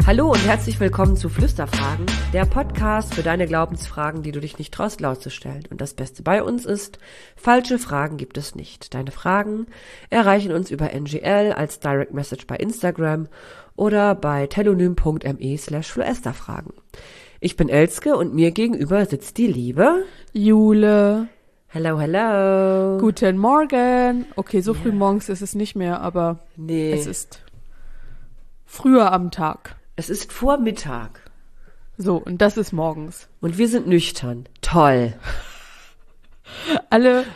Hallo und herzlich willkommen zu Flüsterfragen, der Podcast für deine Glaubensfragen, die du dich nicht traust laut zu stellen. Und das Beste bei uns ist, falsche Fragen gibt es nicht. Deine Fragen erreichen uns über NGL als Direct Message bei Instagram oder bei telonym.me/fluesterfragen. Ich bin Elske und mir gegenüber sitzt die liebe Jule. Hello, hello. Guten Morgen. Okay, so früh morgens ist es nicht mehr, aber es ist früher am Tag. Es ist vor Mittag. So, und das ist morgens. Und wir sind nüchtern. Toll. Alle,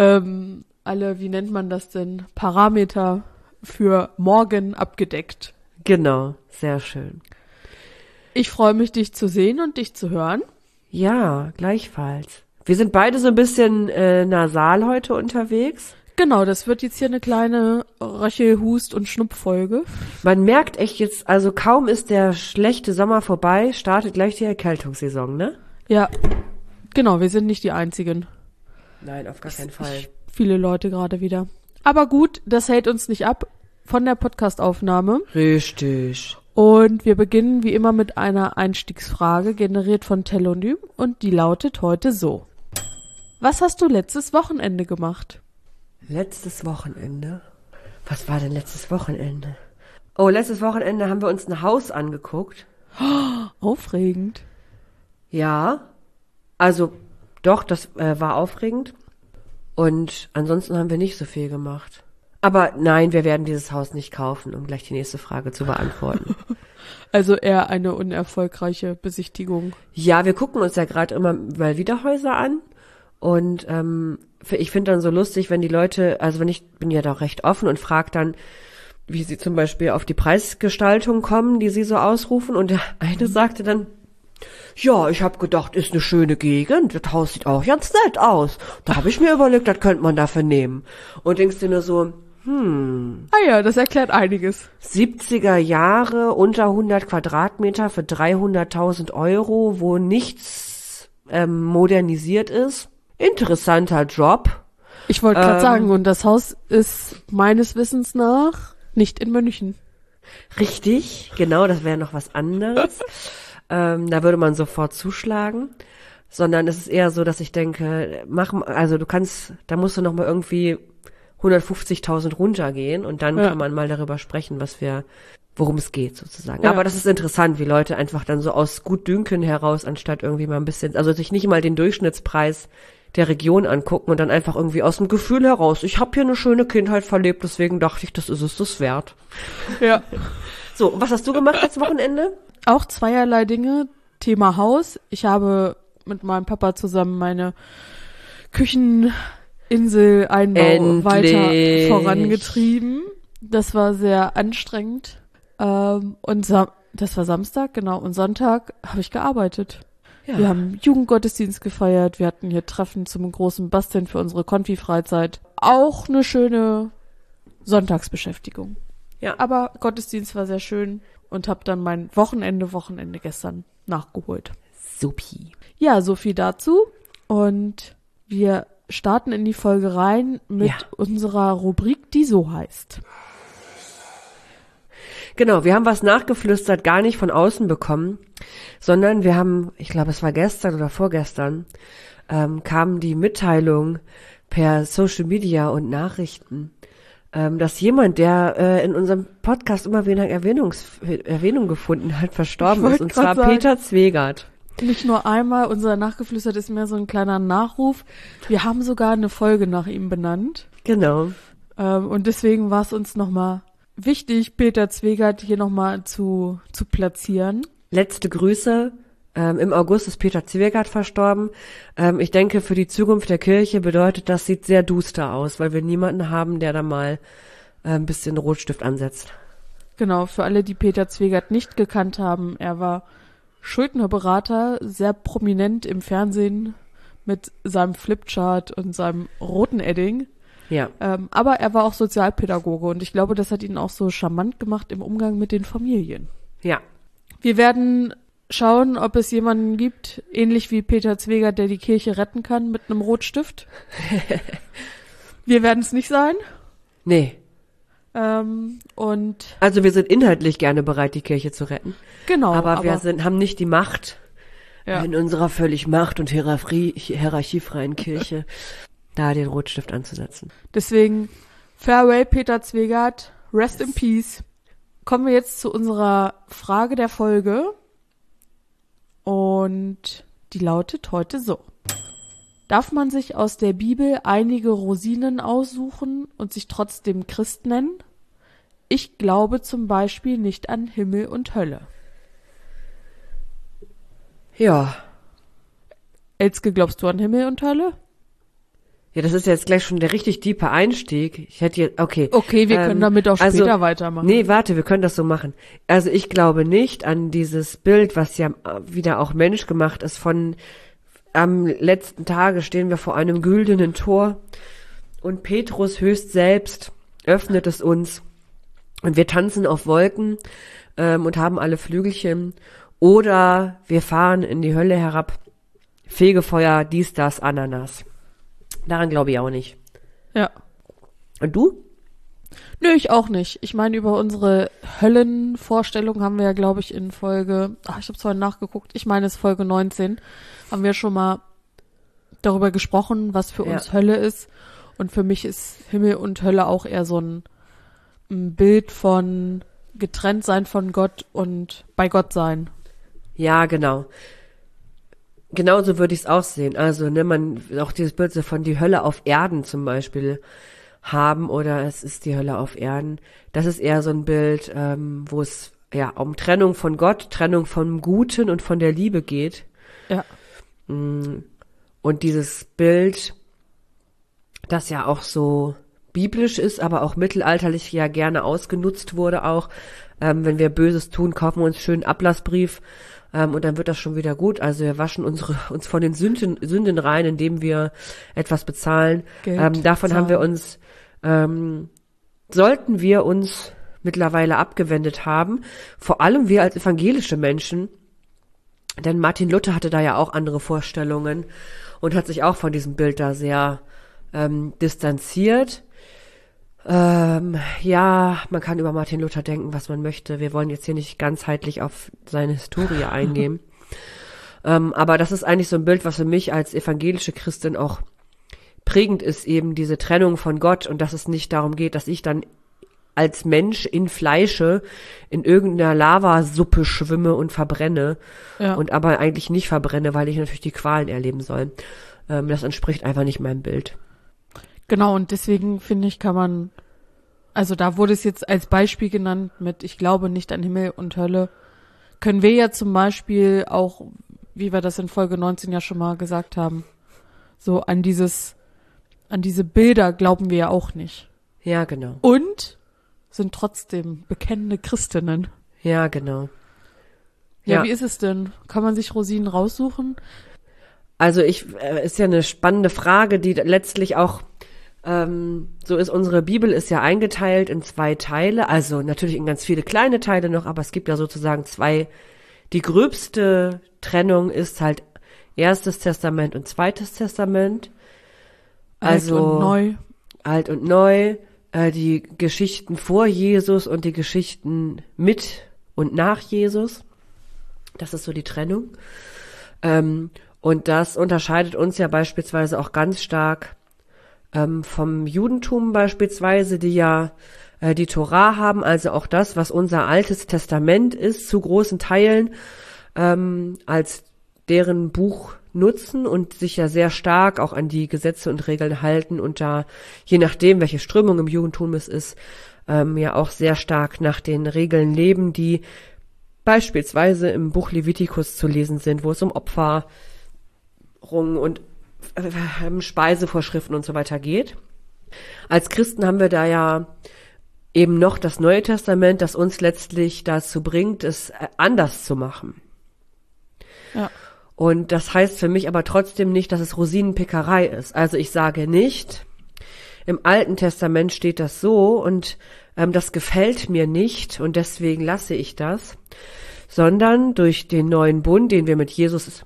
wie nennt man das denn? Parameter für morgen abgedeckt. Genau, sehr schön. Ich freue mich, dich zu sehen und dich zu hören. Ja, gleichfalls. Wir sind beide so ein bisschen nasal heute unterwegs. Genau, das wird jetzt hier eine kleine Röchel-, Hust- und Schnupffolge. Man merkt echt jetzt, also kaum ist der schlechte Sommer vorbei, startet gleich die Erkältungssaison, ne? Ja, genau, wir sind nicht die Einzigen. Nein, auf gar keinen Fall. Viele Leute gerade wieder. Aber gut, das hält uns nicht ab von der Podcastaufnahme. Richtig. Und wir beginnen wie immer mit einer Einstiegsfrage, generiert von Telonym, und die lautet heute so. Was hast du letztes Wochenende gemacht? Letztes Wochenende? Was war denn letztes Wochenende? Oh, letztes Wochenende haben wir uns ein Haus angeguckt. Aufregend. Ja, also doch, das war aufregend. Und ansonsten haben wir nicht so viel gemacht. Aber nein, wir werden dieses Haus nicht kaufen, um gleich die nächste Frage zu beantworten. Also eher eine unerfolgreiche Besichtigung. Ja, wir gucken uns ja gerade immer mal wieder Häuser an. Und ich finde dann so lustig, wenn die Leute, also ich bin ja doch recht offen und frage dann, wie sie zum Beispiel auf die Preisgestaltung kommen, die sie so ausrufen. Und der eine sagte dann, ja, ich habe gedacht, ist eine schöne Gegend, das Haus sieht auch ganz nett aus. Da habe ich mir überlegt, das könnte man dafür nehmen. Und denkst dir nur so, Ah ja, das erklärt einiges. 70er Jahre, unter 100 Quadratmeter für 300.000 Euro, wo nichts modernisiert ist. Interessanter Job. Ich wollte gerade sagen, und das Haus ist meines Wissens nach nicht in München. Richtig, genau, das wäre noch was anderes. Da würde man sofort zuschlagen. Sondern es ist eher so, dass ich denke, da musst du noch mal irgendwie 150.000 runtergehen und dann kann man mal darüber sprechen, worum es geht sozusagen. Ja. Aber das ist interessant, wie Leute einfach dann so aus Gutdünken heraus, anstatt irgendwie mal ein bisschen, also sich nicht mal den Durchschnittspreis der Region angucken und dann einfach irgendwie aus dem Gefühl heraus, ich habe hier eine schöne Kindheit verlebt, deswegen dachte ich, das ist es das wert. Ja. So, was hast du gemacht als Wochenende? Auch zweierlei Dinge. Thema Haus. Ich habe mit meinem Papa zusammen meine Kücheninseleinbau weiter vorangetrieben. Das war sehr anstrengend. Und das war Samstag, genau. Und Sonntag habe ich gearbeitet. Ja. Wir haben Jugendgottesdienst gefeiert. Wir hatten hier Treffen zum großen Basteln für unsere Konfi-Freizeit. Auch eine schöne Sonntagsbeschäftigung. Ja. Aber Gottesdienst war sehr schön und habe dann mein Wochenende gestern nachgeholt. Supi. Ja, so viel dazu. Und wir starten in die Folge rein mit unserer Rubrik, die so heißt. Genau, wir haben was nachgeflüstert, gar nicht von außen bekommen, sondern wir haben, ich glaube, es war gestern oder vorgestern, kam die Mitteilung per Social Media und Nachrichten, dass jemand, der in unserem Podcast immer wieder Erwähnung gefunden hat, verstorben ist, und zwar Peter Zwegert. Nicht nur einmal, unser Nachgeflüstert ist mehr so ein kleiner Nachruf. Wir haben sogar eine Folge nach ihm benannt. Genau. Und deswegen war es uns nochmal wichtig, Peter Zwegert hier nochmal zu platzieren. Letzte Grüße. Im August ist Peter Zwegert verstorben. Ich denke, für die Zukunft der Kirche bedeutet das, sieht sehr duster aus, weil wir niemanden haben, der da mal ein bisschen Rotstift ansetzt. Genau, für alle, die Peter Zwegert nicht gekannt haben, er war Schuldnerberater, sehr prominent im Fernsehen mit seinem Flipchart und seinem roten Edding. Ja. Aber er war auch Sozialpädagoge und ich glaube, das hat ihn auch so charmant gemacht im Umgang mit den Familien. Ja. Wir werden schauen, ob es jemanden gibt, ähnlich wie Peter Zwegert, der die Kirche retten kann mit einem Rotstift. Wir werden es nicht sein. Nee. Und also wir sind inhaltlich gerne bereit, die Kirche zu retten. genau. Aber wir haben nicht die Macht, ja. in unserer völlig macht- und hierarchiefreien Kirche, da den Rotstift anzusetzen. Deswegen, farewell Peter Zwegert, rest in peace. Kommen wir jetzt zu unserer Frage der Folge. Und die lautet heute so. Darf man sich aus der Bibel einige Rosinen aussuchen und sich trotzdem Christ nennen? Ich glaube zum Beispiel nicht an Himmel und Hölle. Ja. Elske, glaubst du an Himmel und Hölle? Ja, das ist jetzt gleich schon der richtig tiefe Einstieg. Ich hätte jetzt, okay. Okay, wir können damit auch später weitermachen. Nee, warte, wir können das so machen. Also ich glaube nicht an dieses Bild, was ja wieder auch menschgemacht ist von am letzten Tage stehen wir vor einem güldenen Tor und Petrus höchst selbst öffnet es uns und wir tanzen auf Wolken und haben alle Flügelchen oder wir fahren in die Hölle herab, Fegefeuer, dies, das, Ananas. Daran glaube ich auch nicht. Ja. Und du? Nö, ich auch nicht. Ich meine, über unsere Höllenvorstellung haben wir ja, glaube ich, in Folge, ich habe es vorhin nachgeguckt, ich meine, es ist Folge 19, haben wir schon mal darüber gesprochen, was für uns Hölle ist. Und für mich ist Himmel und Hölle auch eher so ein Bild von getrennt sein von Gott und bei Gott sein. Ja, genau. Genauso würde ich es auch sehen. Also, man auch dieses Bild so von die Hölle auf Erden zum Beispiel haben oder es ist die Hölle auf Erden. Das ist eher so ein Bild, wo es ja um Trennung von Gott, Trennung vom Guten und von der Liebe geht. Ja. Und dieses Bild, das ja auch so biblisch ist, aber auch mittelalterlich ja gerne ausgenutzt wurde auch. Wenn wir Böses tun, kaufen wir uns schön einen Ablassbrief und dann wird das schon wieder gut. Also wir waschen uns von den Sünden rein, indem wir etwas bezahlen. Davon haben wir uns, sollten wir uns mittlerweile abgewendet haben. Vor allem wir als evangelische Menschen, denn Martin Luther hatte da ja auch andere Vorstellungen und hat sich auch von diesem Bild da sehr distanziert. Ja, man kann über Martin Luther denken, was man möchte. Wir wollen jetzt hier nicht ganzheitlich auf seine Historie eingehen. Aber das ist eigentlich so ein Bild, was für mich als evangelische Christin auch prägend ist, eben diese Trennung von Gott und dass es nicht darum geht, dass ich dann als Mensch in Fleische in irgendeiner Lavasuppe schwimme und verbrenne und aber eigentlich nicht verbrenne, weil ich natürlich die Qualen erleben soll. Das entspricht einfach nicht meinem Bild. Genau, und deswegen finde ich, kann man, also da wurde es jetzt als Beispiel genannt mit, ich glaube nicht an Himmel und Hölle, können wir ja zum Beispiel auch, wie wir das in Folge 19 ja schon mal gesagt haben, so an diese Bilder glauben wir ja auch nicht. Ja, genau. Und sind trotzdem bekennende Christinnen. Ja, genau. Ja, wie ist es denn? Kann man sich Rosinen raussuchen? Also ist ja eine spannende Frage, die letztlich auch so ist, unsere Bibel ist ja eingeteilt in 2 Teile, also natürlich in ganz viele kleine Teile noch, aber es gibt ja sozusagen 2, die gröbste Trennung ist halt Erstes Testament und Zweites Testament. Also Alt und neu. Alt und neu, die Geschichten vor Jesus und die Geschichten mit und nach Jesus. Das ist so die Trennung. Und das unterscheidet uns ja beispielsweise auch ganz stark vom Judentum beispielsweise, die ja die Tora haben, also auch das, was unser Altes Testament ist, zu großen Teilen als deren Buch nutzen und sich ja sehr stark auch an die Gesetze und Regeln halten und da, je nachdem, welche Strömung im Judentum es ist, ja auch sehr stark nach den Regeln leben, die beispielsweise im Buch Levitikus zu lesen sind, wo es um Opferungen und Speisevorschriften und so weiter geht. Als Christen haben wir da ja eben noch das Neue Testament, das uns letztlich dazu bringt, es anders zu machen. Ja. Und das heißt für mich aber trotzdem nicht, dass es Rosinenpickerei ist. Also ich sage nicht, im Alten Testament steht das so und das gefällt mir nicht und deswegen lasse ich das, sondern durch den neuen Bund, den wir mit Jesus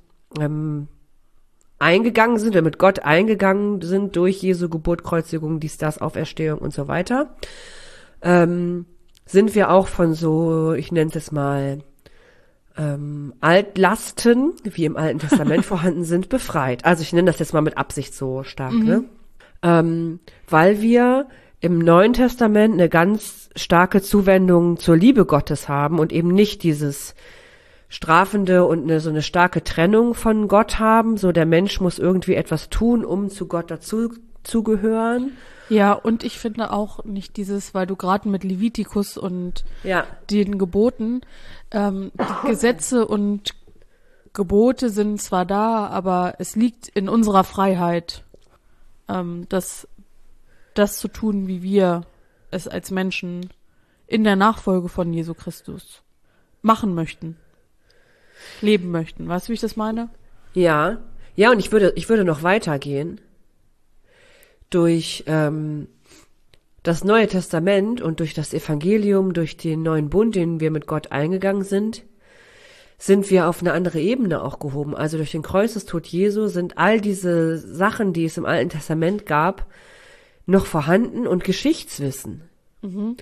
eingegangen sind, wir mit Gott eingegangen sind durch Jesu Geburt, Kreuzigung, dies, das, Auferstehung und so weiter, sind wir auch von so, ich nenne es mal, Altlasten, wie im Alten Testament vorhanden sind, befreit. Also ich nenne das jetzt mal mit Absicht so stark, ne? Weil wir im Neuen Testament eine ganz starke Zuwendung zur Liebe Gottes haben und eben nicht dieses strafende und so eine starke Trennung von Gott haben, so der Mensch muss irgendwie etwas tun, um zu Gott dazu zu gehören. Ja, und ich finde auch nicht dieses, weil du gerade mit Levitikus und den Geboten, die Gesetze und Gebote sind zwar da, aber es liegt in unserer Freiheit, das zu tun, wie wir es als Menschen in der Nachfolge von Jesu Christus machen möchten, leben möchten. Weißt du, wie ich das meine? Ja, und ich würde noch weitergehen. Durch das Neue Testament und durch das Evangelium, durch den neuen Bund, den wir mit Gott eingegangen sind wir auf eine andere Ebene auch gehoben. Also durch den Kreuzestod Jesu sind all diese Sachen, die es im Alten Testament gab, noch vorhanden und Geschichtswissen. Und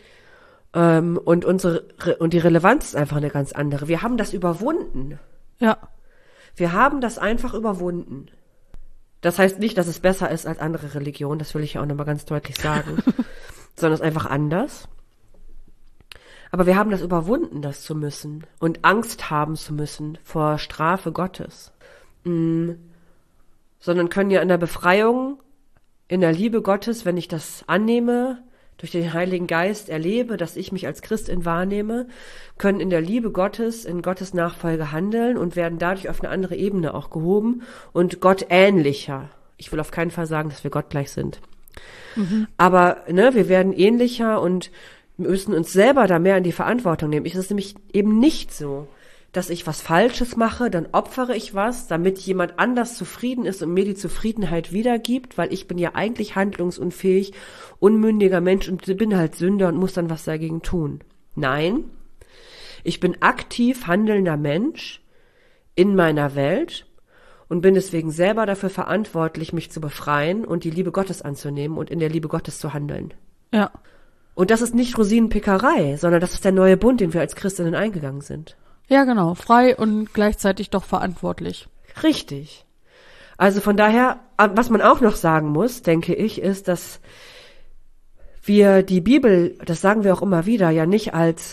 die Relevanz ist einfach eine ganz andere. Wir haben das überwunden. Ja. Wir haben das einfach überwunden. Das heißt nicht, dass es besser ist als andere Religionen, das will ich ja auch nochmal ganz deutlich sagen, sondern es ist einfach anders. Aber wir haben das überwunden, das zu müssen und Angst haben zu müssen vor Strafe Gottes. Sondern können ja in der Befreiung, in der Liebe Gottes, wenn ich das annehme, durch den Heiligen Geist erlebe, dass ich mich als Christin wahrnehme, können in der Liebe Gottes, in Gottes Nachfolge handeln und werden dadurch auf eine andere Ebene auch gehoben und Gott ähnlicher. Ich will auf keinen Fall sagen, dass wir Gott gleich sind. Aber wir werden ähnlicher und müssen uns selber da mehr in die Verantwortung nehmen. Es ist nämlich eben nicht so, dass ich was Falsches mache, dann opfere ich was, damit jemand anders zufrieden ist und mir die Zufriedenheit wiedergibt, weil ich bin ja eigentlich handlungsunfähig, unmündiger Mensch und bin halt Sünder und muss dann was dagegen tun. Nein, ich bin aktiv handelnder Mensch in meiner Welt und bin deswegen selber dafür verantwortlich, mich zu befreien und die Liebe Gottes anzunehmen und in der Liebe Gottes zu handeln. Ja. Und das ist nicht Rosinenpickerei, sondern das ist der neue Bund, den wir als Christinnen eingegangen sind. Ja, genau. Frei und gleichzeitig doch verantwortlich. Richtig. Also von daher, was man auch noch sagen muss, denke ich, ist, dass wir die Bibel, das sagen wir auch immer wieder, ja nicht als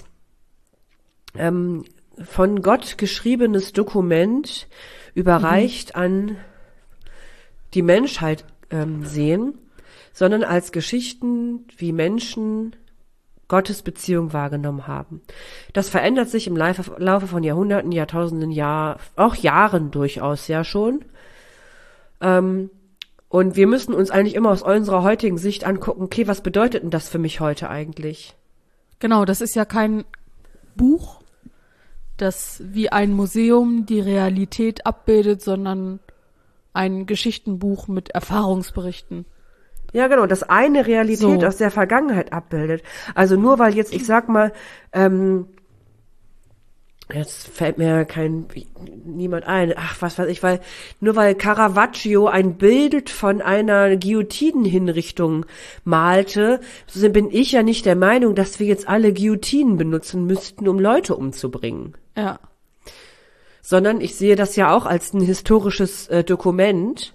von Gott geschriebenes Dokument überreicht an die Menschheit sehen, sondern als Geschichten, wie Menschen Gottes Beziehung wahrgenommen haben. Das verändert sich im Laufe von Jahrhunderten, Jahrtausenden, auch Jahren durchaus ja schon. Und wir müssen uns eigentlich immer aus unserer heutigen Sicht angucken, okay, was bedeutet denn das für mich heute eigentlich? Genau, das ist ja kein Buch, das wie ein Museum die Realität abbildet, sondern ein Geschichtenbuch mit Erfahrungsberichten. Ja, genau, das eine Realität aus der Vergangenheit abbildet. Also nur weil jetzt, ich sag mal, jetzt fällt mir niemand ein, was weiß ich, nur weil Caravaggio ein Bild von einer Guillotinenhinrichtung malte, bin ich ja nicht der Meinung, dass wir jetzt alle Guillotinen benutzen müssten, um Leute umzubringen. Ja. Sondern ich sehe das ja auch als ein historisches Dokument,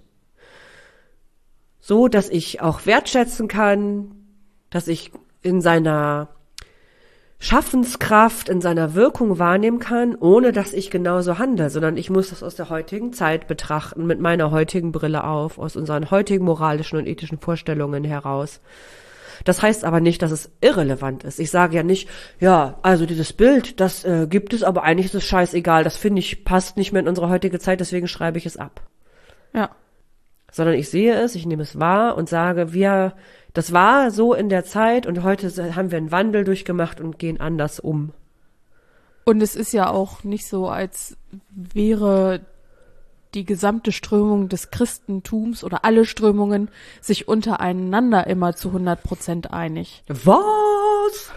so, dass ich auch wertschätzen kann, dass ich in seiner Schaffenskraft, in seiner Wirkung wahrnehmen kann, ohne dass ich genauso handle, sondern ich muss das aus der heutigen Zeit betrachten, mit meiner heutigen Brille auf, aus unseren heutigen moralischen und ethischen Vorstellungen heraus. Das heißt aber nicht, dass es irrelevant ist. Ich sage ja nicht, ja, also dieses Bild, das gibt es, aber eigentlich ist es scheißegal, das finde ich, passt nicht mehr in unsere heutige Zeit, deswegen schreibe ich es ab. Ja. Sondern ich sehe es, ich nehme es wahr und sage, das war so in der Zeit und heute haben wir einen Wandel durchgemacht und gehen anders um. Und es ist ja auch nicht so, als wäre die gesamte Strömung des Christentums oder alle Strömungen sich untereinander immer zu 100% einig. Was?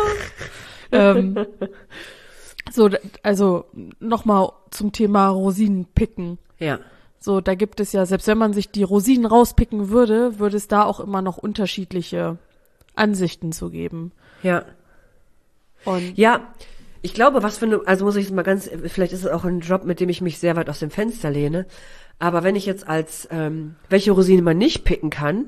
Also nochmal zum Thema Rosinenpicken. Ja. So, da gibt es ja, selbst wenn man sich die Rosinen rauspicken würde, würde es da auch immer noch unterschiedliche Ansichten zu geben. Ja. Und ja, ich glaube, also muss ich es mal vielleicht ist es auch ein Job, mit dem ich mich sehr weit aus dem Fenster lehne, aber wenn ich jetzt welche Rosine man nicht picken kann,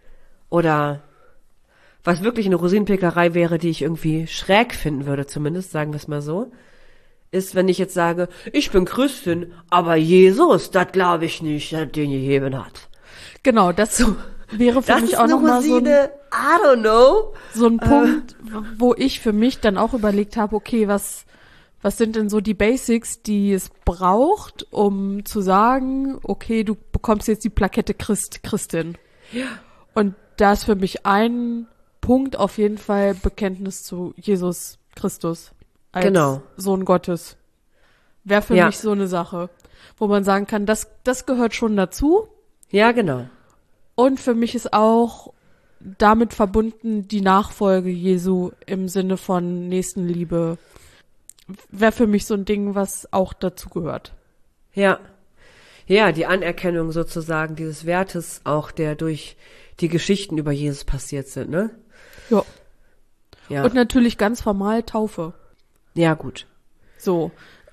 oder was wirklich eine Rosinenpickerei wäre, die ich irgendwie schräg finden würde, zumindest, sagen wir es mal so, ist, wenn ich jetzt sage, ich bin Christin, aber Jesus, das glaube ich nicht, dass den gegeben hat. genau, das wäre für mich auch nochmal so I don't know. So ein Punkt, wo ich für mich dann auch überlegt habe, okay, was sind denn so die Basics, die es braucht, um zu sagen, okay, du bekommst jetzt die Plakette Christin. Ja. Und da ist für mich ein Punkt auf jeden Fall Bekenntnis zu Jesus Christus als Sohn Gottes. Wäre für mich so eine Sache, wo man sagen kann, das gehört schon dazu. Ja, genau. Und für mich ist auch damit verbunden die Nachfolge Jesu im Sinne von Nächstenliebe. Wäre für mich so ein Ding, was auch dazu gehört. Ja. Ja, die Anerkennung sozusagen dieses Wertes auch, der durch die Geschichten über Jesus passiert sind, ne? Ja. Ja. Und natürlich ganz formal Taufe. Ja, gut. So.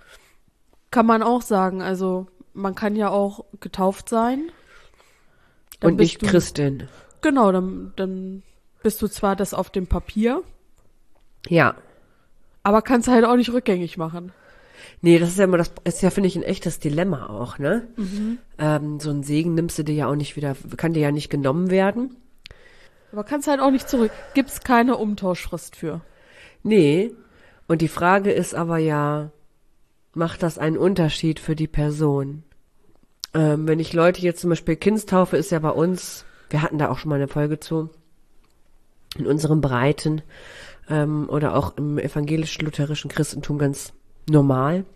Kann man auch sagen, also man kann ja auch getauft sein. Und nicht Christin. Genau, dann bist du zwar das auf dem Papier. Ja. Aber kannst halt auch nicht rückgängig machen. Nee, das ist ja, finde ich, ein echtes Dilemma auch, ne? Mhm. So einen Segen nimmst du dir ja auch nicht wieder, kann dir ja nicht genommen werden. Aber kannst halt auch nicht zurück. Gibt's keine Umtauschfrist für. Nee. Und die Frage ist aber ja, macht das einen Unterschied für die Person? Wenn ich Leute jetzt zum Beispiel Kindstaufe ist ja bei uns, wir hatten da auch schon mal eine Folge zu, in unserem Breiten oder auch im evangelisch-lutherischen Christentum ganz normal.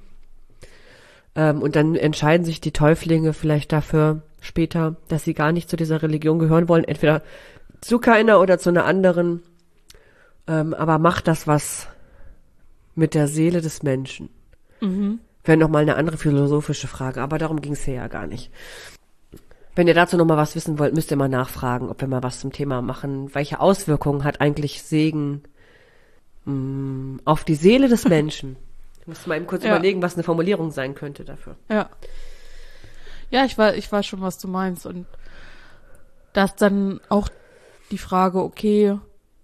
Und dann entscheiden sich die Täuflinge vielleicht dafür später, dass sie gar nicht zu dieser Religion gehören wollen, entweder zu keiner oder zu einer anderen. Aber macht das was mit der Seele des Menschen? Mhm. Wäre nochmal eine andere philosophische Frage, aber darum ging es hier ja gar nicht. Wenn ihr dazu nochmal was wissen wollt, müsst ihr mal nachfragen, ob wir mal was zum Thema machen. Welche Auswirkungen hat eigentlich Segen auf die Seele des Menschen? Ich muss mal eben kurz überlegen, was eine Formulierung sein könnte dafür. Ja. Ja, ich weiß schon, was du meinst. Und da ist dann auch die Frage, okay,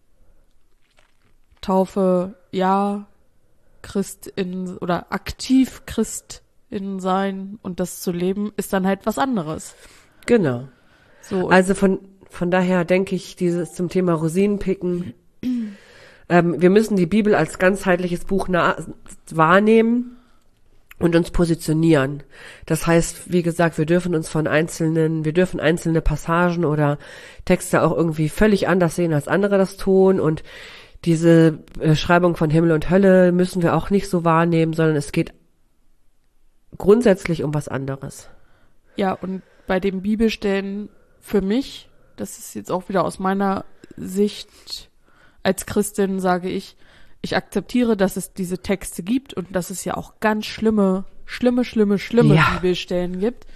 Taufe, ja, Christin oder aktiv Christin sein und das zu leben, ist dann halt was anderes. Genau. So. Also von daher denke ich, dieses zum Thema Rosinenpicken, wir müssen die Bibel als ganzheitliches Buch wahrnehmen und uns positionieren. Das heißt, wie gesagt, wir dürfen einzelne Passagen oder Texte auch irgendwie völlig anders sehen, als andere das tun, und diese Beschreibung von Himmel und Hölle müssen wir auch nicht so wahrnehmen, sondern es geht grundsätzlich um was anderes. Ja, und bei den Bibelstellen für mich, das ist jetzt auch wieder aus meiner Sicht als Christin, sage ich akzeptiere, dass es diese Texte gibt und dass es ja auch ganz schlimme Bibelstellen gibt.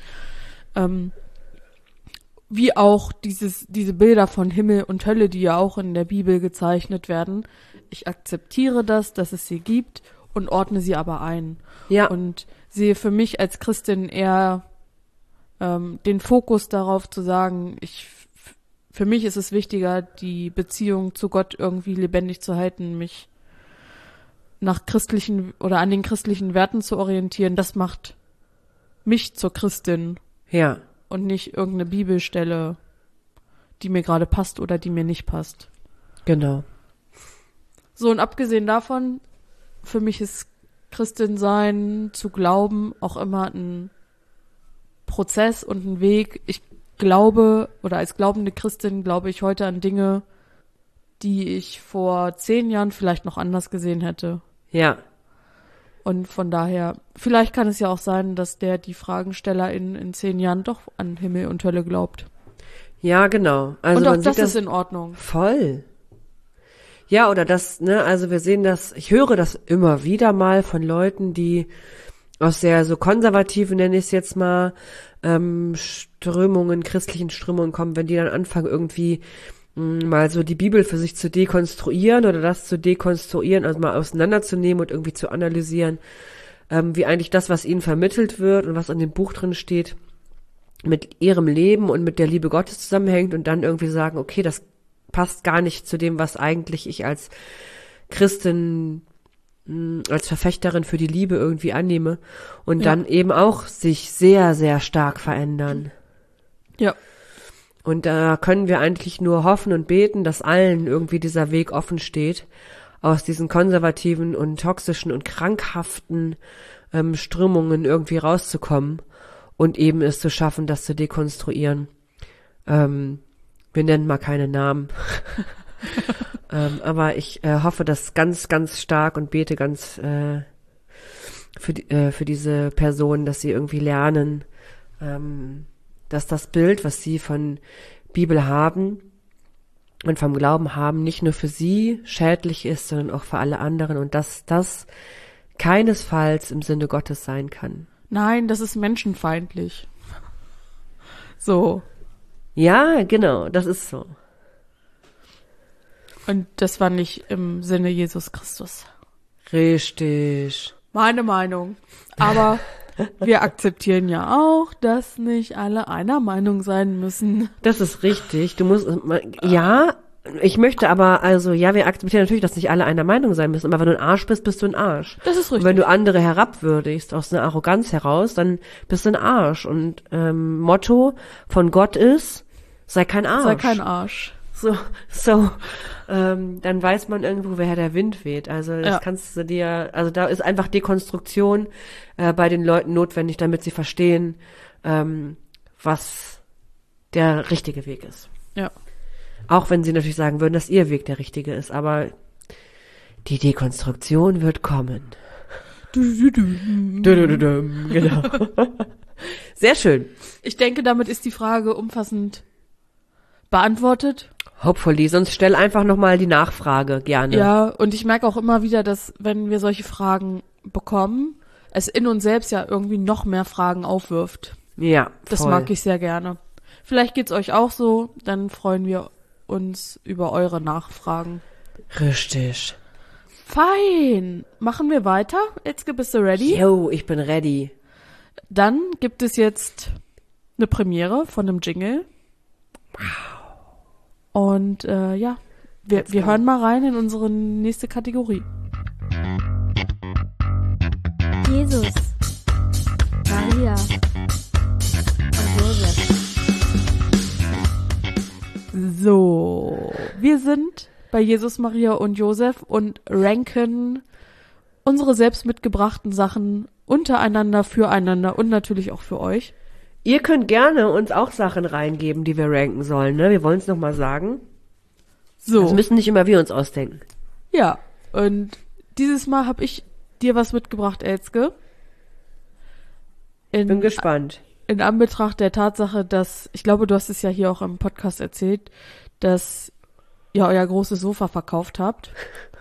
Wie auch diese Bilder von Himmel und Hölle, die ja auch in der Bibel gezeichnet werden. Ich akzeptiere das, dass es sie gibt, und ordne sie aber ein. Ja. Und sehe für mich als Christin eher den Fokus darauf zu sagen, für mich ist es wichtiger, die Beziehung zu Gott irgendwie lebendig zu halten, mich nach christlichen oder an den christlichen Werten zu orientieren. Das macht mich zur Christin. Ja. Und nicht irgendeine Bibelstelle, die mir gerade passt oder die mir nicht passt. Genau. So, und abgesehen davon, für mich ist Christin sein, zu glauben, auch immer ein Prozess und ein Weg. Ich glaube, oder als glaubende Christin glaube ich heute an Dinge, die ich vor 10 Jahren vielleicht noch anders gesehen hätte. Ja. Und von daher, vielleicht kann es ja auch sein, dass die Fragensteller in 10 Jahren doch an Himmel und Hölle glaubt. Ja, genau. Also und auch man das sieht ist in Ordnung. Voll. Ja, oder das, ne, also wir sehen das, ich höre das immer wieder mal von Leuten, die aus der so konservativen, nenne ich es jetzt mal, christlichen Strömungen kommen, wenn die dann anfangen, irgendwie mal so die Bibel für sich zu dekonstruieren oder das zu dekonstruieren, also mal auseinanderzunehmen und irgendwie zu analysieren, wie eigentlich das, was ihnen vermittelt wird und was in dem Buch drin steht, mit ihrem Leben und mit der Liebe Gottes zusammenhängt und dann irgendwie sagen, okay, das passt gar nicht zu dem, was eigentlich ich als Christin, als Verfechterin für die Liebe irgendwie annehme und dann eben auch sich sehr, sehr stark verändern. Ja. Und da können wir eigentlich nur hoffen und beten, dass allen irgendwie dieser Weg offen steht, aus diesen konservativen und toxischen und krankhaften Strömungen irgendwie rauszukommen und eben es zu schaffen, das zu dekonstruieren. Wir nennen mal keine Namen. Aber ich hoffe das ganz, ganz stark und bete ganz für diese Personen, dass sie irgendwie lernen, dass das Bild, was sie von Bibel haben und vom Glauben haben, nicht nur für sie schädlich ist, sondern auch für alle anderen und dass das keinesfalls im Sinne Gottes sein kann. Nein, das ist menschenfeindlich. So. Ja, genau, das ist so. Und das war nicht im Sinne Jesus Christus. Richtig. Meine Meinung. Aber wir akzeptieren ja auch, dass nicht alle einer Meinung sein müssen. Das ist richtig. Du musst, ja, ich möchte aber, also, ja, wir akzeptieren natürlich, dass nicht alle einer Meinung sein müssen. Aber wenn du ein Arsch bist, bist du ein Arsch. Das ist richtig. Und wenn du andere herabwürdigst aus einer Arroganz heraus, dann bist du ein Arsch. Und Motto von Gott ist, sei kein Arsch. Sei kein Arsch. So, dann weiß man irgendwo, woher der Wind weht. Also das kannst du dir, also da ist einfach Dekonstruktion bei den Leuten notwendig, damit sie verstehen, was der richtige Weg ist. Ja. Auch wenn sie natürlich sagen würden, dass ihr Weg der richtige ist, aber die Dekonstruktion wird kommen. Genau. Sehr schön. Ich denke, damit ist die Frage umfassend beantwortet. Hopefully, sonst stell einfach nochmal die Nachfrage gerne. Ja, und ich merke auch immer wieder, dass wenn wir solche Fragen bekommen, es in uns selbst ja irgendwie noch mehr Fragen aufwirft. Ja, voll. Das mag ich sehr gerne. Vielleicht geht's euch auch so, dann freuen wir uns über eure Nachfragen. Richtig. Fein. Machen wir weiter? Etzke, bist du ready? Yo, ich bin ready. Dann gibt es jetzt eine Premiere von einem Jingle. Wow. Und ja, wir hören mal rein in unsere nächste Kategorie. Jesus, Maria und Josef. So, wir sind bei Jesus, Maria und Josef und ranken unsere selbst mitgebrachten Sachen untereinander, füreinander und natürlich auch für euch. Ihr könnt gerne uns auch Sachen reingeben, die wir ranken sollen, ne? Wir wollen es nochmal sagen. So. Das müssen nicht immer wir uns ausdenken. Ja, und dieses Mal habe ich dir was mitgebracht, Elske. Bin gespannt. In Anbetracht der Tatsache, dass, ich glaube, du hast es ja hier auch im Podcast erzählt, dass ihr euer großes Sofa verkauft habt,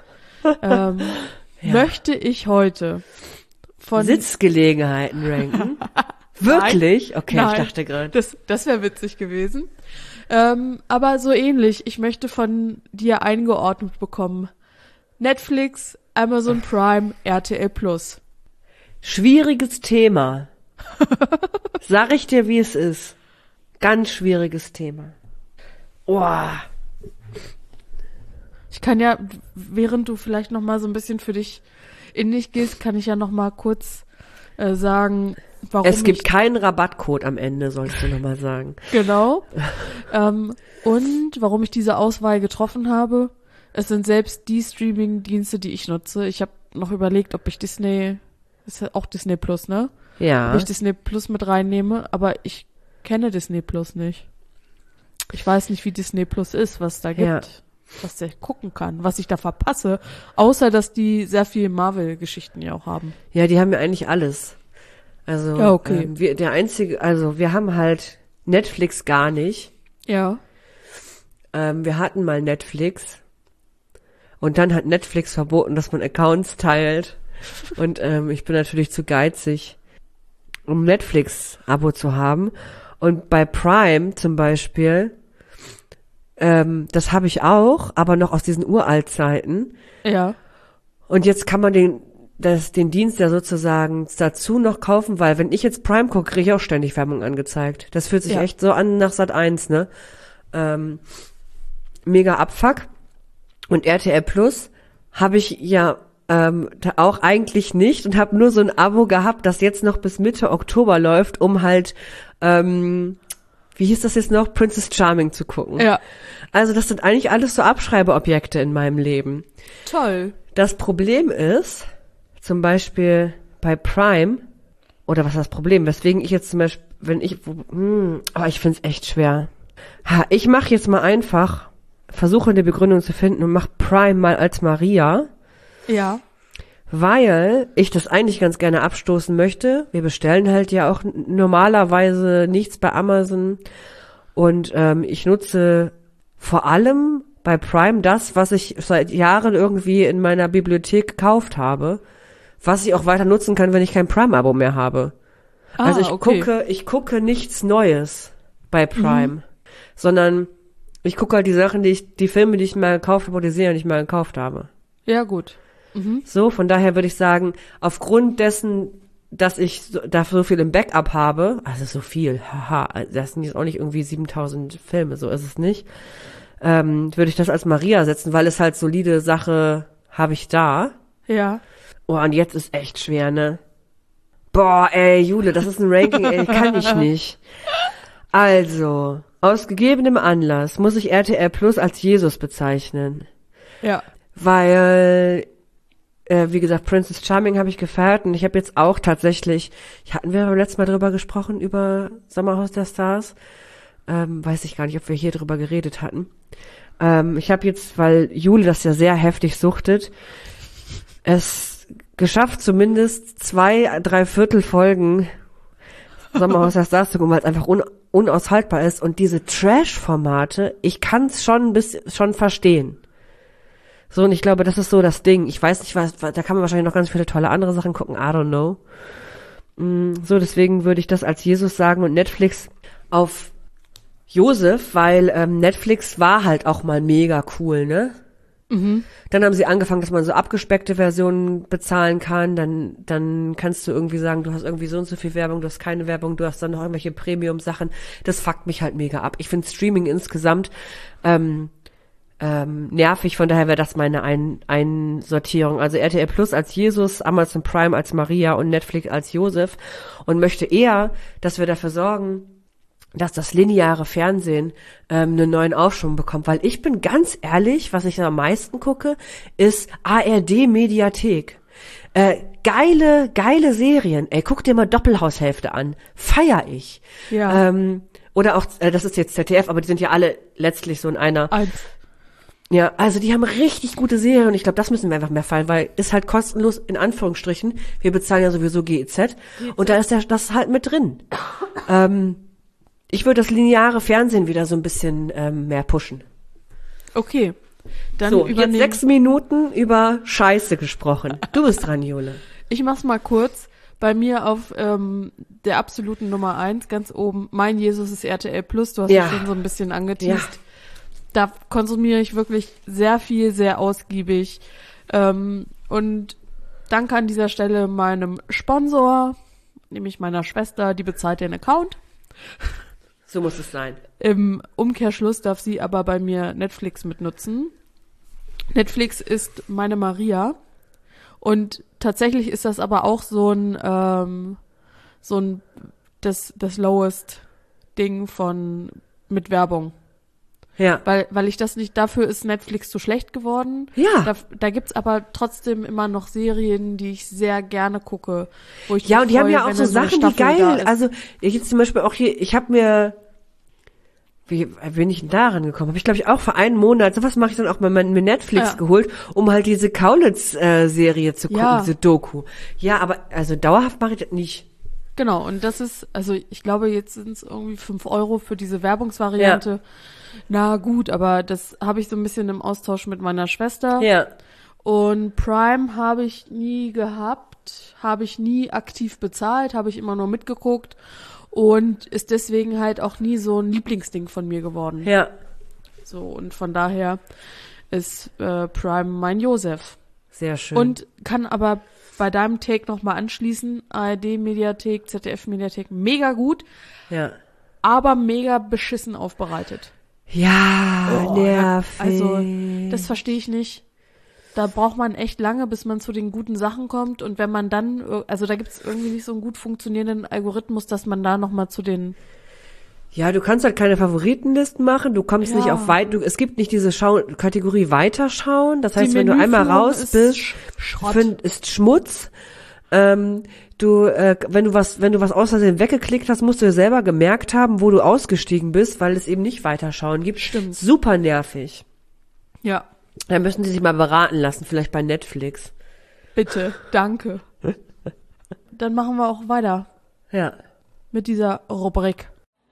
möchte ich heute von Sitzgelegenheiten ranken. Wirklich? Nein, okay, nein, ich dachte gerade. Das wäre witzig gewesen. Aber so ähnlich. Ich möchte von dir eingeordnet bekommen. Netflix, Amazon Prime, RTL Plus. Schwieriges Thema. Sag ich dir, wie es ist. Ganz schwieriges Thema. Boah. Ich kann ja, während du vielleicht noch mal so ein bisschen für dich in dich gehst, kann ich ja noch mal kurz sagen, warum es gibt keinen Rabattcode am Ende, sollst du noch mal sagen. Genau. Und warum ich diese Auswahl getroffen habe, es sind selbst die Streaming-Dienste, die ich nutze. Ich habe noch überlegt, ob ich Disney, ist ja auch Disney Plus, ne? Ja. Ob ich Disney Plus mit reinnehme, aber ich kenne Disney Plus nicht. Ich weiß nicht, wie Disney Plus ist, was da gibt, was der gucken kann, was ich da verpasse, außer dass die sehr viel Marvel-Geschichten ja auch haben. Ja, die haben ja eigentlich alles. Also, ja, okay. Wir haben halt Netflix gar nicht. Ja. Wir hatten mal Netflix und dann hat Netflix verboten, dass man Accounts teilt und ich bin natürlich zu geizig, um Netflix-Abo zu haben und bei Prime zum Beispiel Das habe ich auch, aber noch aus diesen Uraltzeiten. Ja. Und jetzt kann man den Dienst ja sozusagen dazu noch kaufen, weil wenn ich jetzt Prime gucke, kriege ich auch ständig Werbung angezeigt. Das fühlt sich echt so an nach Sat.1, ne? Mega Abfuck. Und RTL Plus habe ich ja auch eigentlich nicht und habe nur so ein Abo gehabt, das jetzt noch bis Mitte Oktober läuft, um halt, wie hieß das jetzt noch? Princess Charming zu gucken. Ja. Also das sind eigentlich alles so Abschreibeobjekte in meinem Leben. Toll. Das Problem ist, zum Beispiel bei Prime, oder was ist das Problem? Weswegen ich jetzt zum Beispiel, ich finde es echt schwer. Ich mache jetzt mal einfach, versuche eine Begründung zu finden und mache Prime mal als Maria. Ja. Weil ich das eigentlich ganz gerne abstoßen möchte. Wir bestellen halt ja auch normalerweise nichts bei Amazon. Und ich nutze vor allem bei Prime das, was ich seit Jahren irgendwie in meiner Bibliothek gekauft habe, was ich auch weiter nutzen kann, wenn ich kein Prime-Abo mehr habe. Also ich gucke nichts Neues bei Prime, sondern ich gucke halt die Sachen, die Filme, die ich mal gekauft habe, oder die Serien, die ich mal gekauft habe. Ja, gut. Mhm. So, von daher würde ich sagen, aufgrund dessen, dass ich dafür so viel im Backup habe, also so viel, das sind jetzt auch nicht irgendwie 7000 Filme, so ist es nicht, würde ich das als Maria setzen, weil es halt solide Sache habe ich da. Ja. Oh, und jetzt ist echt schwer, ne? Boah, ey, Jule, das ist ein Ranking, ey, kann ich nicht. Also, aus gegebenem Anlass muss ich RTL Plus als Jesus bezeichnen. Ja. Weil, wie gesagt, Princess Charming habe ich gefeiert und ich habe jetzt auch tatsächlich, hatten wir beim letzten Mal drüber gesprochen, über Sommerhaus der Stars? Weiß ich gar nicht, ob wir hier drüber geredet hatten. Ich habe jetzt, weil Jule das ja sehr heftig suchtet, es geschafft, zumindest 2/3 Folgen Sommerhaus der Stars zu gucken, weil es einfach unaushaltbar ist. Und diese Trash-Formate, ich kann es schon verstehen. So, und ich glaube, das ist so das Ding. Ich weiß nicht, da kann man wahrscheinlich noch ganz viele tolle andere Sachen gucken. I don't know. So, deswegen würde ich das als Jesus sagen und Netflix auf Josef, weil Netflix war halt auch mal mega cool, ne? Mhm. Dann haben sie angefangen, dass man so abgespeckte Versionen bezahlen kann. Dann kannst du irgendwie sagen, du hast irgendwie so und so viel Werbung, du hast keine Werbung, du hast dann noch irgendwelche Premium-Sachen. Das fuckt mich halt mega ab. Ich finde Streaming insgesamt nervig, von daher wäre das meine Einsortierung. Also RTL Plus als Jesus, Amazon Prime als Maria und Netflix als Josef und möchte eher, dass wir dafür sorgen, dass das lineare Fernsehen einen neuen Aufschwung bekommt, weil ich bin ganz ehrlich, was ich am meisten gucke, ist ARD Mediathek. Geile Serien. Ey, guck dir mal Doppelhaushälfte an. Feier ich. Ja. Oder auch, das ist jetzt ZDF, aber die sind ja alle letztlich so in einer. Ja, also die haben richtig gute Serien und ich glaube, das müssen wir einfach mehr fallen, weil ist halt kostenlos, in Anführungsstrichen. Wir bezahlen ja sowieso GEZ. Und da ist das halt mit drin. Ich würde das lineare Fernsehen wieder so ein bisschen mehr pushen. Okay. Dann so, jetzt 6 Minuten über Scheiße gesprochen. Du bist dran, Jule. Ich mach's mal kurz. Bei mir auf der absoluten Nummer 1, ganz oben, mein Jesus ist RTL Plus. Du hast es schon so ein bisschen angeteast. Ja. Da konsumiere ich wirklich sehr viel, sehr ausgiebig. Und danke an dieser Stelle meinem Sponsor, nämlich meiner Schwester, die bezahlt den Account. So muss es sein. Im Umkehrschluss darf sie aber bei mir Netflix mitnutzen. Netflix ist meine Maria. Und tatsächlich ist das aber auch das lowest Ding mit Werbung. Ja. Weil ich das nicht, dafür ist Netflix zu schlecht geworden. Ja. Da gibt's aber trotzdem immer noch Serien, die ich sehr gerne gucke. Wo ich ja, und die haben ja auch so Sachen, die geil, also ich jetzt zum Beispiel auch hier, ich habe mir, wie bin ich denn da rangekommen? Habe ich, glaube ich, auch für einen Monat, sowas mache ich dann auch mal mit Netflix geholt, um halt diese Kaulitz-Serie zu gucken, diese Doku. Ja, aber also dauerhaft mache ich das nicht. Genau, und das ist, also ich glaube, jetzt sind es irgendwie 5 € für diese Werbungsvariante. Ja. Na gut, aber das habe ich so ein bisschen im Austausch mit meiner Schwester. Ja. Und Prime habe ich nie gehabt, habe ich nie aktiv bezahlt, habe ich immer nur mitgeguckt und ist deswegen halt auch nie so ein Lieblingsding von mir geworden. Ja. So, und von daher ist Prime mein Josef. Sehr schön. Und kann aber bei deinem Take nochmal anschließen, ARD-Mediathek, ZDF-Mediathek, mega gut, aber mega beschissen aufbereitet. Ja, nervig. Also, das verstehe ich nicht. Da braucht man echt lange, bis man zu den guten Sachen kommt. Und wenn man dann, also da gibt es irgendwie nicht so einen gut funktionierenden Algorithmus, dass man da nochmal zu den... Ja, du kannst halt keine Favoritenlisten machen, du kommst nicht auf es gibt nicht diese Kategorie Weiterschauen. Das heißt, wenn du einmal raus bist, ist Schmutz. Wenn du was aus Versehen weggeklickt hast, musst du dir selber gemerkt haben, wo du ausgestiegen bist, weil es eben nicht Weiterschauen gibt. Stimmt. Super nervig. Ja. Da müssen die sich mal beraten lassen, vielleicht bei Netflix. Bitte, danke. Dann machen wir auch weiter. Ja. Mit dieser Rubrik.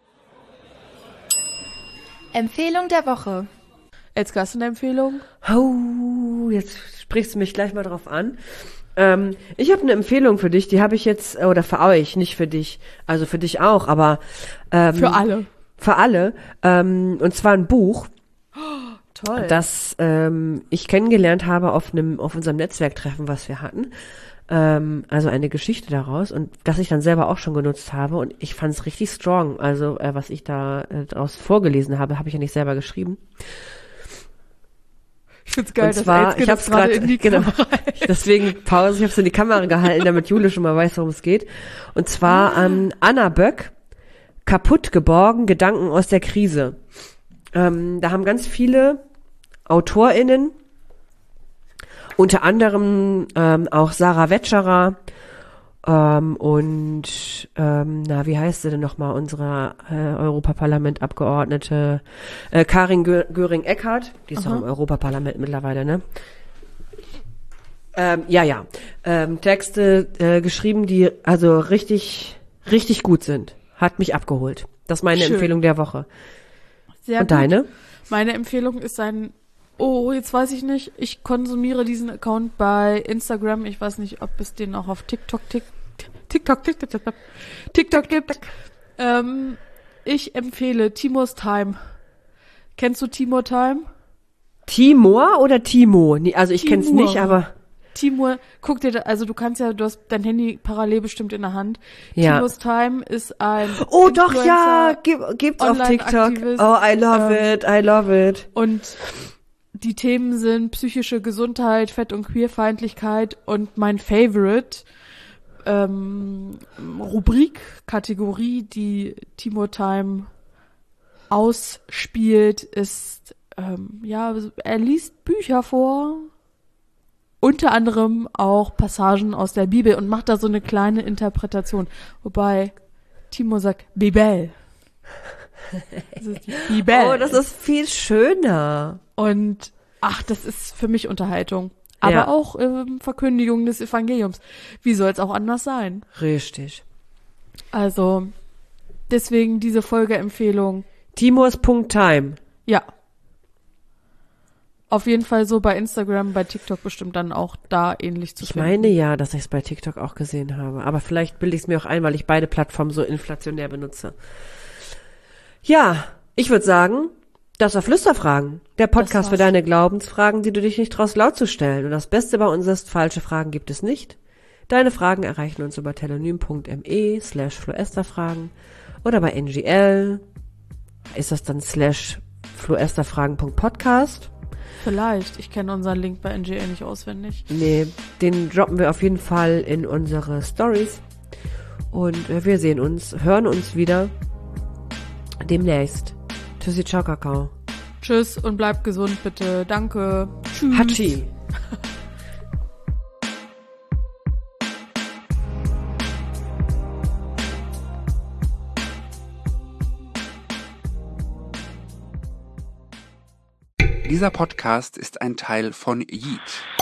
Empfehlung der Woche. Elske, hast du eine Empfehlung? Oh, jetzt sprichst du mich gleich mal drauf an. Ich habe eine Empfehlung für dich, die habe ich jetzt, oder für euch, nicht für dich, also für dich auch, aber für alle. Für alle. Und zwar ein Buch. Toll. Das ich kennengelernt habe auf unserem Netzwerktreffen, was wir hatten. Also eine Geschichte daraus und das ich dann selber auch schon genutzt habe und ich fand es richtig strong. Also was ich da daraus vorgelesen habe, habe ich ja nicht selber geschrieben. Ich find's geil, und zwar, dass ich hab's gerade in die Kamera. Deswegen Pause, ich habe es in die Kamera gehalten, damit Jule schon mal weiß, worum es geht. Und zwar Anna Böck, Kaputt geborgen, Gedanken aus der Krise. Da haben ganz viele AutorInnen, unter anderem auch Sarah Wetscherer und wie heißt sie denn nochmal, unsere Europaparlament-Abgeordnete Karin Göring-Eckardt, die ist doch im Europaparlament mittlerweile, ne? Texte geschrieben, die also richtig, richtig gut sind. Hat mich abgeholt. Das ist meine Empfehlung der Woche. Sehr und gut. Deine? Meine Empfehlung ist jetzt weiß ich nicht, ich konsumiere diesen Account bei Instagram. Ich weiß nicht, ob es den auch auf TikTok gibt. Ich empfehle Timur's Time. Kennst du Timur Time? Timur oder Timo? Also ich kenn's nicht, aber... Timur, guck dir, du hast dein Handy parallel bestimmt in der Hand. Ja. Timur's Time ist ein Oh doch, ja, gibt's auf TikTok. Oh, I love it. Und die Themen sind psychische Gesundheit, Fett- und Queerfeindlichkeit und mein Favorite Rubrik, Kategorie, die Timur Time ausspielt, ist, er liest Bücher vor, unter anderem auch Passagen aus der Bibel und macht da so eine kleine Interpretation. Wobei Timur sagt, Bibel. Das ist die Bibel. Oh, das ist viel schöner. Und, das ist für mich Unterhaltung. Aber auch Verkündigung des Evangeliums. Wie soll es auch anders sein? Richtig. Also, deswegen diese Folgeempfehlung. Timurs.time. Ja. Auf jeden Fall so bei Instagram, bei TikTok bestimmt dann auch da ähnlich zu finden. Ich meine ja, dass ich es bei TikTok auch gesehen habe. Aber vielleicht bilde ich es mir auch ein, weil ich beide Plattformen so inflationär benutze. Ja, ich würde sagen, das war Flüsterfragen. Der Podcast für deine Glaubensfragen, die du dich nicht traust laut zu stellen. Und das Beste bei uns ist, falsche Fragen gibt es nicht. Deine Fragen erreichen uns über telonym.me/floesterfragen oder bei NGL. Ist das dann /floesterfragen.podcast? Vielleicht. Ich kenne unseren Link bei NGL nicht auswendig. Nee, den droppen wir auf jeden Fall in unsere Stories. Und wir hören uns wieder demnächst. Tschüssi, ciao, Kakao. Tschüss und bleibt gesund, bitte. Danke. Tschüss. Hatschi. Dieser Podcast ist ein Teil von Yeet.